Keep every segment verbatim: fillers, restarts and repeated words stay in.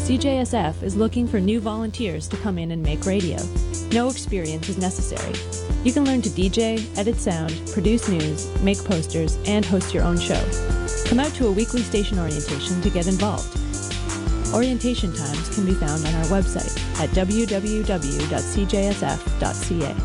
C J S F is looking for new volunteers to come in and make radio. No experience is necessary. You can learn to D J, edit sound, produce news, make posters, and host your own show. Come out to a weekly station orientation to get involved. Orientation times can be found on our website at w w w dot c j s f dot c a.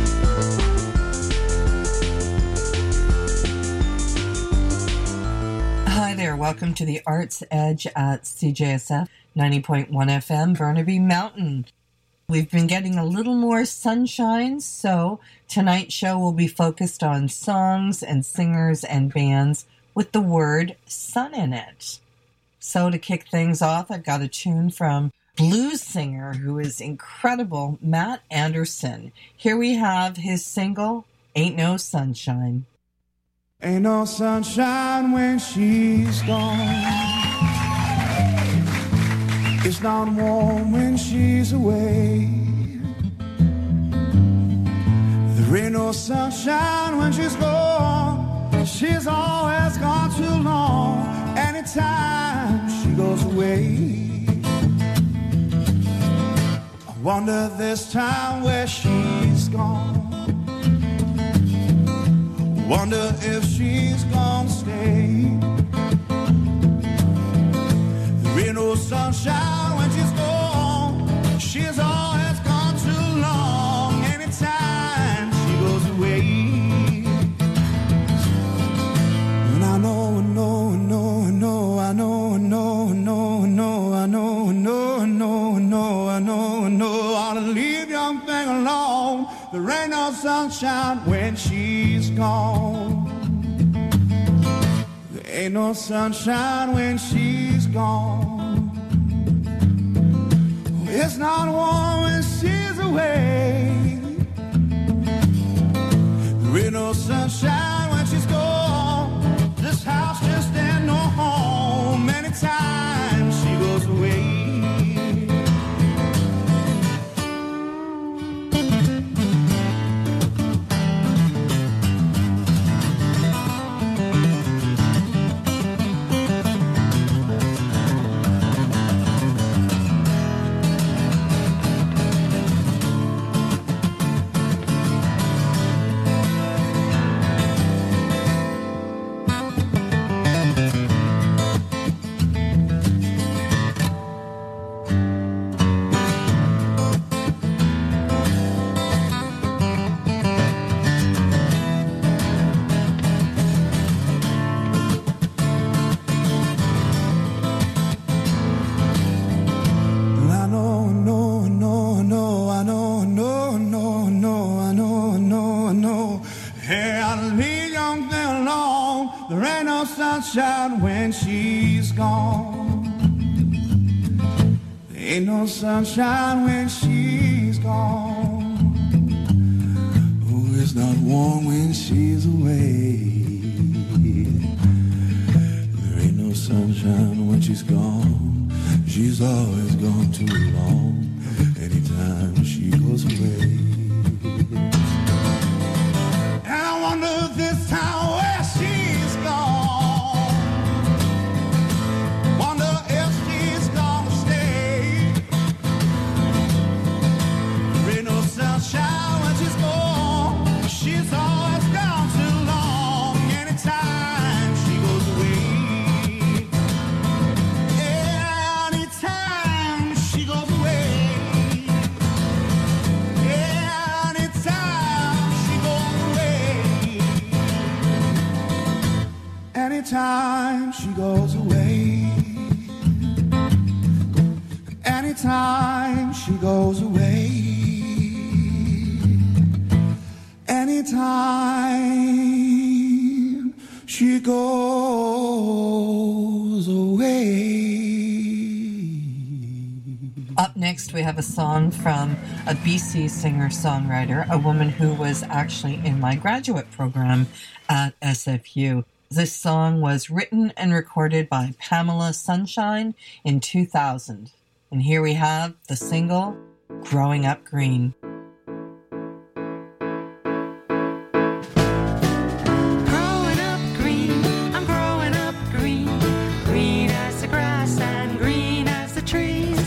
Hi there, welcome to the Arts Edge at C J S F ninety point one F M, Burnaby Mountain. We've been getting a little more sunshine, so tonight's show will be focused on songs and singers and bands with the word sun in it. So to kick things off, I've got a tune from blues singer who is incredible, Matt Anderson. Here we have his single, Ain't No Sunshine. Ain't no sunshine when she's gone. It's not warm when she's away. There ain't no sunshine when she's gone. She's always gone too long. Anytime she goes away, I wonder this time where she's gone. Wonder if she's gonna stay. There ain't no sunshine when she's gone. She's always gone too long. Anytime she goes away. And I know, I know, I know, I know, I know, I know, I know, I know, I know, I know, I know, I know, I know, I ought to leave young thing alone. There ain't no sunshine when she's gone. There ain't no sunshine when she's gone. It's not warm when she's away. There ain't no sunshine when she's gone. This house just ain't no home. Anytime she goes away. Sunshine when she's gone. There ain't no sunshine when she's gone. Oh, it's not warm when she's away. There ain't no sunshine when she's gone. She's always gone too long. Anytime she goes away. And I wonder this time where she's gone. Anytime she goes away. Anytime she goes away. Anytime she goes away. Up next, we have a song from a B C singer-songwriter, a woman who was actually in my graduate program at S F U. This song was written and recorded by Pamela Sunshine in two thousand. And here we have the single, Growing Up Green. Growing up green, I'm growing up green. Green as the grass and green as the trees.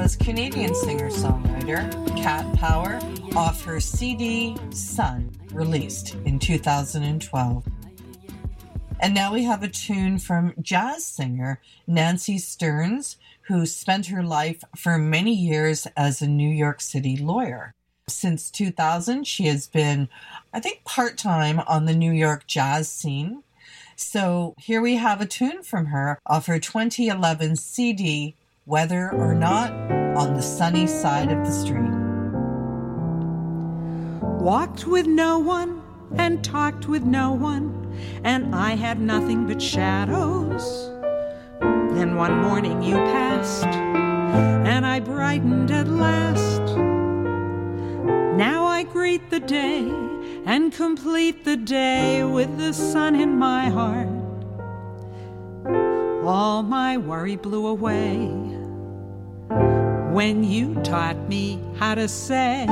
was Canadian singer-songwriter Cat Power off her C D Sun, released in two thousand twelve. And now we have a tune from jazz singer Nancy Stearns, who spent her life for many years as a New York City lawyer. Since two thousand, she has been, I think, part-time on the New York jazz scene. So here we have a tune from her off her twenty eleven C D, Whether or Not, on the Sunny Side of the Street. Walked with no one and talked with no one, and I had nothing but shadows. Then one morning you passed, and I brightened at last. Now I greet the day and complete the day with the sun in my heart. All my worry blew away when you taught me how to say,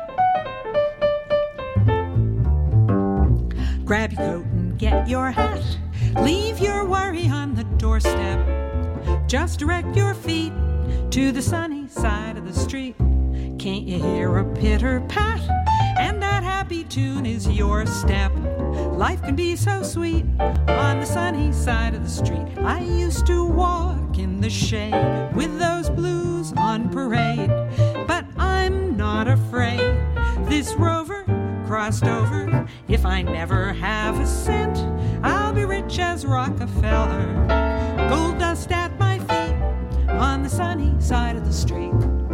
grab your coat and get your hat, leave your worry on the doorstep, just direct your feet to the sunny side of the street. Can't you hear a pitter-pat? And that happy tune is your step. Life can be so sweet on the sunny side of the street. I used to walk in the shade with those blues on parade, but I'm not afraid. This rover crossed over. If I never have a cent, I'll be rich as Rockefeller. Gold dust at my feet on the sunny side of the street.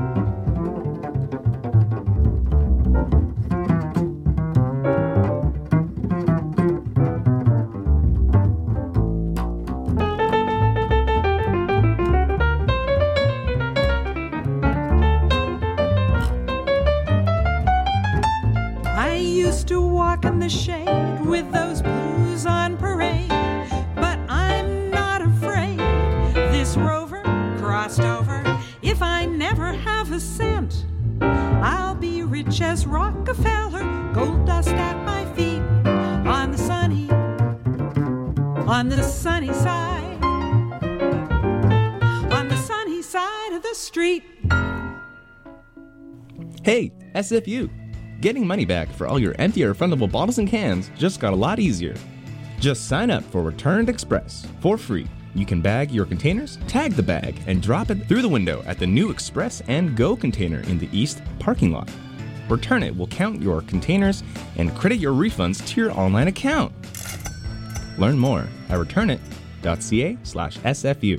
In the shade with those blues on parade, but I'm not afraid. This rover crossed over. If I never have a cent, I'll be rich as Rockefeller. Gold dust at my feet on the sunny, on the sunny side, on the sunny side of the street. Hey, S F U! Getting money back for all your empty or refundable bottles and cans just got a lot easier. Just sign up for Returned Express for free. You can bag your containers, tag the bag, and drop it through the window at the new Express and Go container in the East parking lot. Return It will count your containers and credit your refunds to your online account. Learn more at returnit.ca slash SFU.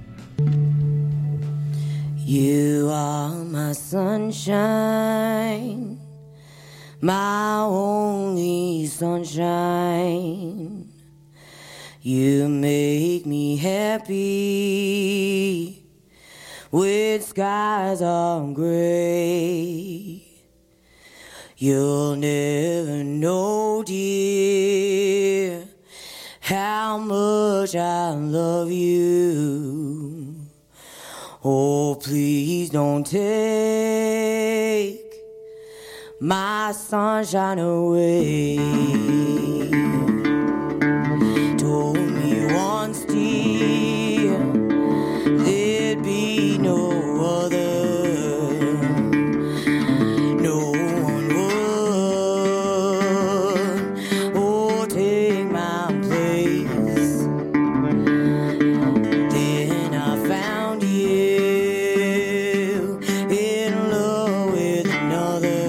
You are my sunshine, my only sunshine. You make me happy with skies of gray. You'll never know, dear, how much I love you. Oh, please don't take my sunshine away. Told me once, dear, there'd be no other, no one would, oh, take my place. Then I found you in love with another.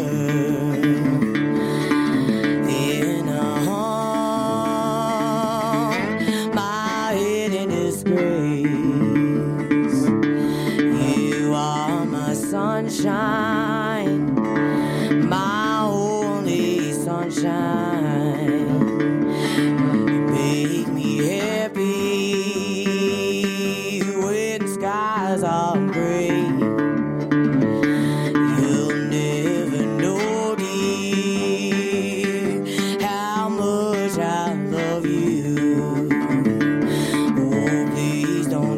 Sunshine, my only sunshine. You make me happy when skies are gray. You'll never know, dear, how much I love you. Oh, please don't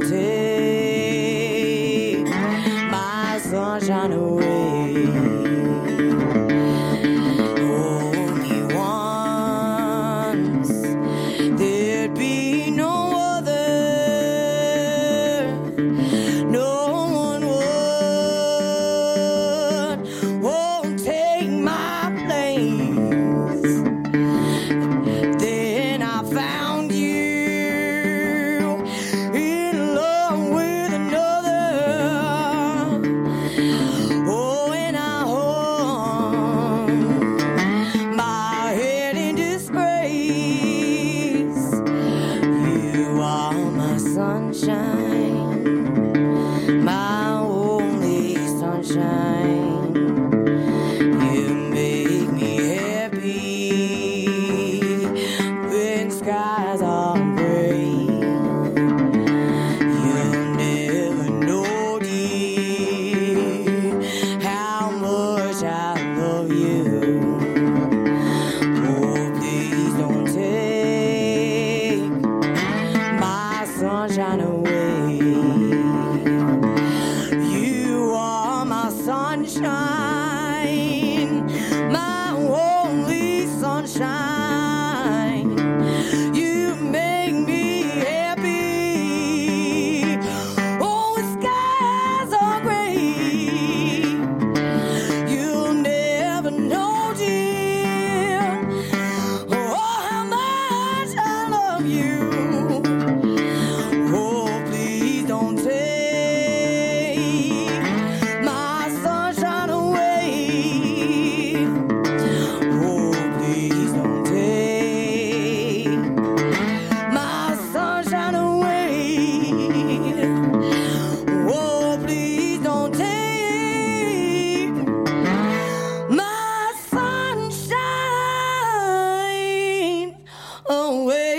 take my sunshine away. Only one love you. Oh, please don't take my sunshine away. You are my sunshine, my only sunshine. You make me happy. Oh, the skies are gray. You'll never know, dear, oh, how much I love you. Oh, please don't take my sunshine away. Oh, please don't take my sunshine away. Oh, please don't take my sunshine away.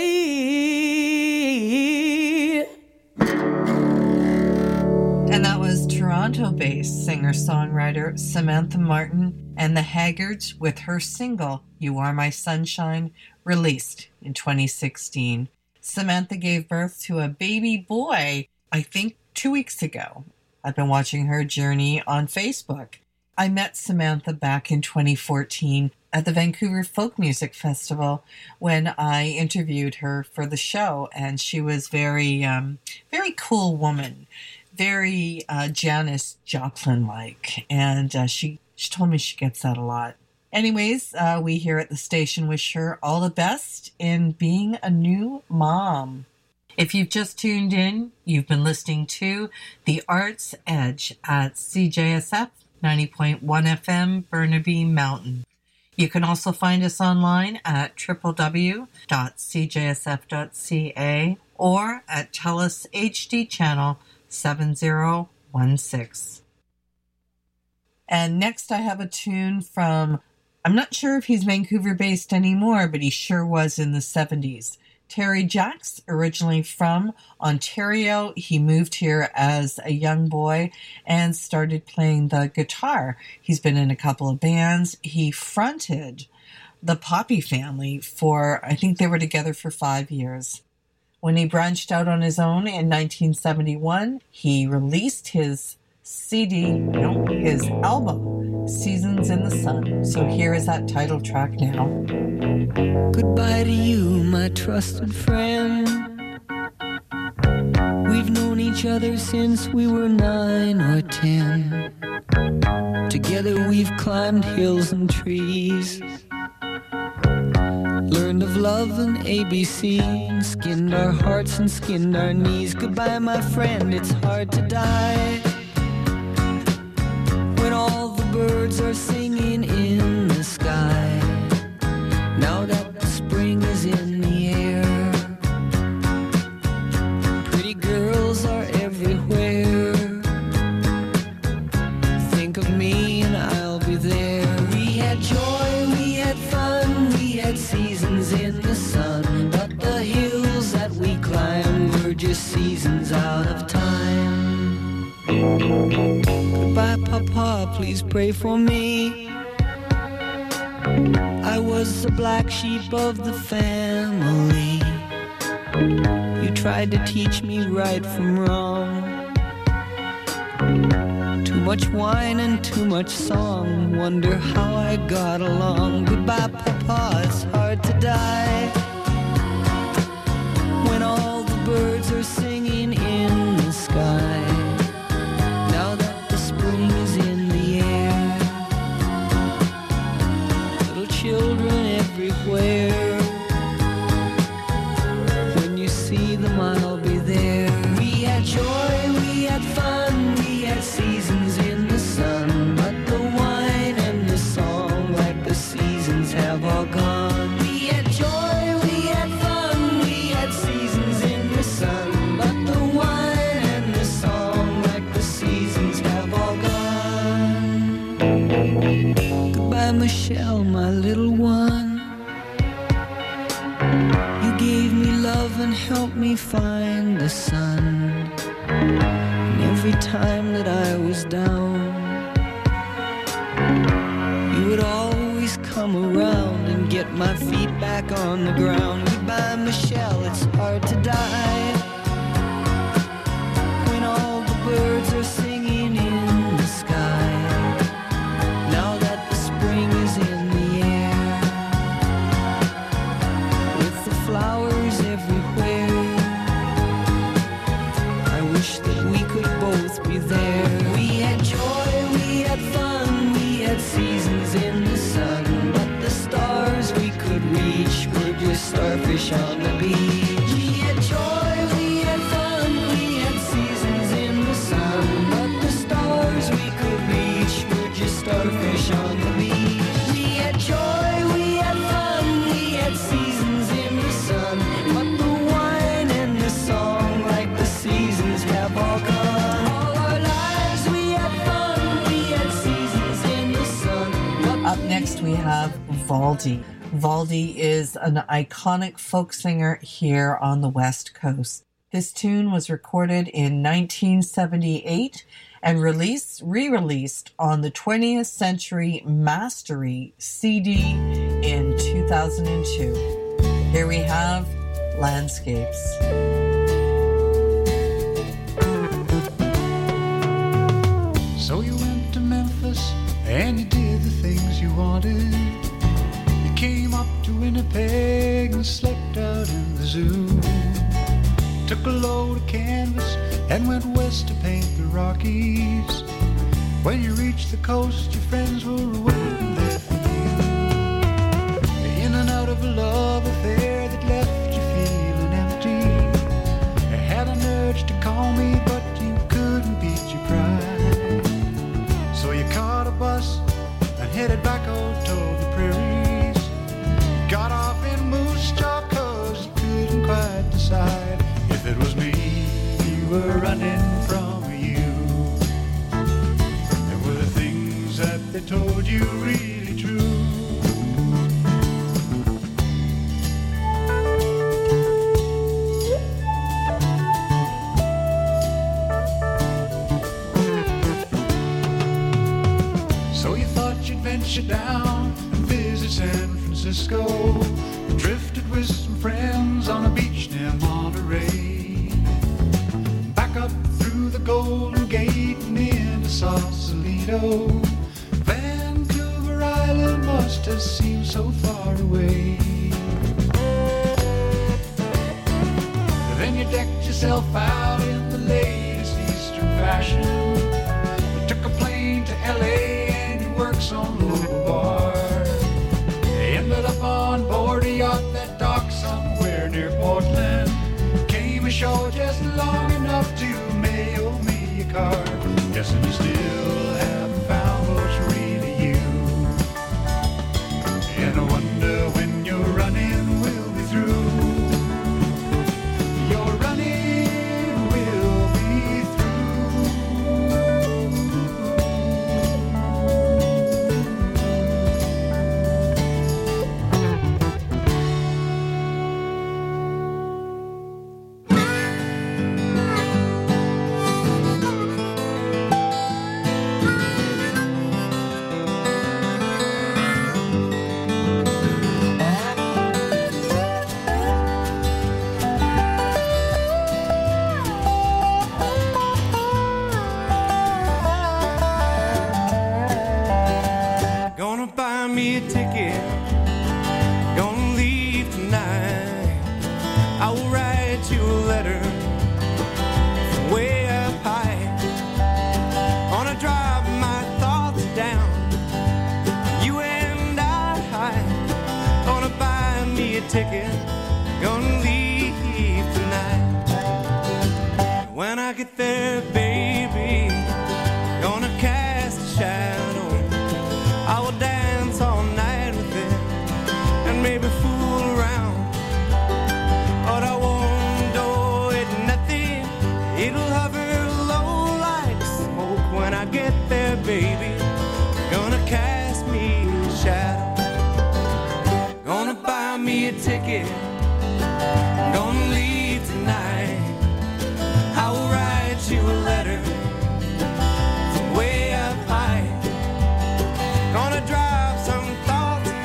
And that was Toronto-based singer-songwriter Samantha Martin and the Haggards with her single, You Are My Sunshine, released in twenty sixteen. Samantha gave birth to a baby boy, I think, two weeks ago. I've been watching her journey on Facebook. I met Samantha back in twenty fourteen at the Vancouver Folk Music Festival when I interviewed her for the show, and she was very, um, very cool woman, very uh, Janis Joplin-like, and uh, she, she told me she gets that a lot. Anyways, uh, we here at the station wish her all the best in being a new mom. If you've just tuned in, you've been listening to The Arts Edge at C J S F ninety point one F M, Burnaby Mountain. You can also find us online at w w w dot c j s f dot c a or at TELUS H D channel seven zero one six. And next I have a tune from, I'm not sure if he's Vancouver-based anymore, but he sure was in the seventies. Terry Jacks, originally from Ontario. He moved here as a young boy and started playing the guitar. He's been in a couple of bands. He fronted the Poppy Family for, I think they were together for five years. When he branched out on his own in nineteen seventy-one, he released his C D, no, his album, Seasons in the Sun. So here is that title track now. Goodbye to you, my trusted friend. We've known each other since we were nine or ten. Together we've climbed hills and trees, learned of love and A B C, skinned our hearts and skinned our knees. Goodbye, my friend, it's hard to die when all the birds are singing in the sky. Now that the spring is in the air, pretty girls are everywhere. Think of me and I'll be there. We had joy, we had fun, we had seasons in the sun, but the hills that we climbed were just seasons out of time. Goodbye, Papa, please pray for me. I was the black sheep of the family. You tried to teach me right from wrong. Too much wine and too much song, wonder how I got along. Goodbye, Papa, it's hard to die when all the birds are singing in the sky. Now that the spring is in the air, little children everywhere. When you see them, I'll be there. We had joy, we had fun, we had seasons in the sun, but the wine and the song, like the seasons, have all gone. We had joy, we had fun, we had seasons in the sun, but the wine and the song, like the seasons, have all gone. Goodbye, Michelle, my little one. You gave me love and helped me find the sun. And every time that I was down, you would always just come around and get my feet back on the ground. Goodbye, Michelle, it's hard to die when all the birds are singing in the sky. Now that the spring is in the air, with the flowers everywhere, I wish that we could both be there. We had joy, we had fun, we had seasons in the sun, but the stars we could reach were just starfish on the beach. We had joy, we had fun, we had seasons in the sun, but the stars we could reach were just starfish on the beach. We had joy, we had fun, we had seasons in the sun, but the wine and the song, like the seasons, have all gone. All our lives we had fun, we had seasons in the sun. Up next, we have Valdy. Valdy is an iconic folk singer here on the West Coast. This tune was recorded in nineteen seventy-eight and released, re-released on the twentieth Century Mastery C D in two thousand two. Here we have Landscapes. So you went to Memphis and you did the things you wanted. You came up to Winnipeg and slept out in the zoo. Took a load of canvas and went west to paint the Rockies. When you reached the coast, your friends were waiting there for you. In and out of a love affair that left you feeling empty. You had an urge to call me, but you couldn't beat your pride. So you caught a bus and headed back out toward the prairies. Got off in Moose Jaw 'cause you couldn't quite decide if it was me you were running from you. And were the things that they told you really true? So you thought you'd venture down and visit San Francisco. You drifted with some friends on a beach near Monterey. Back up through the Golden Gate and into Sausalito. Vancouver Island must have seemed so far away. Then you decked yourself out in the latest Eastern fashion. You took a plane to L A and you worked some local bar. You ended up on board a yacht that docked somewhere near Portland. Came ashore just long enough to mail me a card. Guessing you still haven't found what's really you. And I wonder when your running will be through. Your running will be Gonna buy me a ticket, gonna leave tonight. I will write you a letter from way up high. Gonna drive my thoughts down, you and I. Gonna buy me a ticket, gonna leave tonight. When I get there, baby, gonna cast a shadow. I will dance all night with it and maybe fool around. But I won't do it, nothing. It'll hover low like smoke when I get there, baby. Gonna cast me a shadow. Gonna buy me a ticket. Gonna leave tonight. I will write you a letter from way up high. Gonna drive some thoughts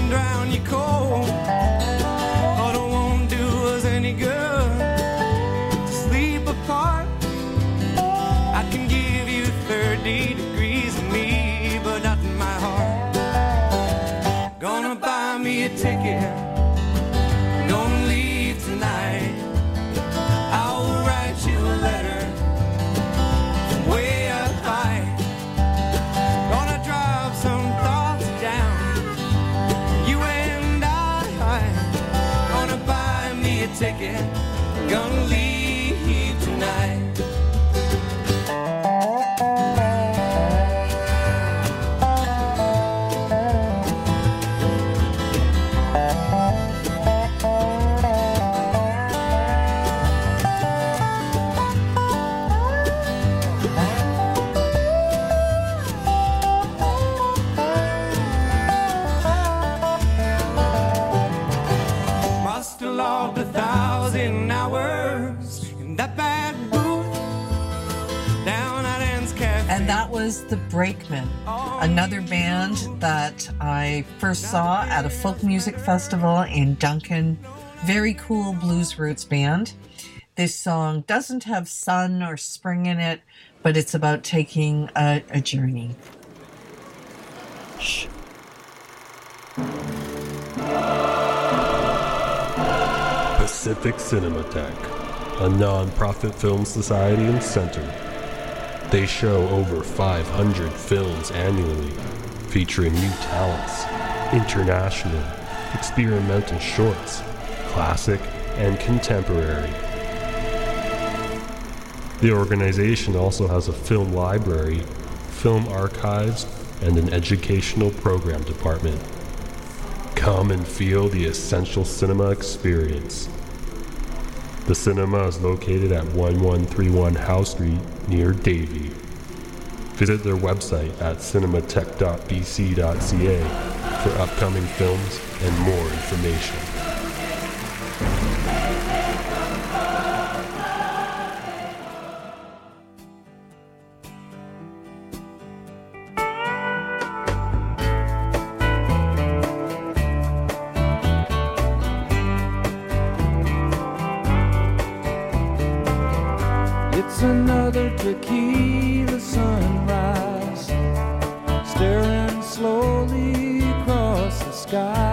and drown you cold. All it won't do us any good to sleep apart. I can give you thirty degrees of me, but not in my heart. Gonna buy me a ticket, gonna leave tonight. I'll write you a letter from way up high. Gonna drop some thoughts down, you and I. Gonna buy me a ticket, gonna leave tonight. Must have logged a thousand hours in that bad booth down at Ann's Cafe. And that was The Brakemen, another band that I first saw at a folk music festival in Duncan. Very cool blues roots band. This song doesn't have sun or spring in it, but it's about taking a, a journey. Shh. Pacific Cinematheque, a non-profit film society and center. They show over five hundred films annually, featuring new talents, international, experimental shorts, classic, and contemporary. The organization also has a film library, film archives, and an educational program department. Come and feel the essential cinema experience. The cinema is located at eleven thirty-one Howe Street near Davie. Visit their website at cinematheque dot b c dot c a for upcoming films and more information. It's another tequila sunrise, staring slowly across the sky.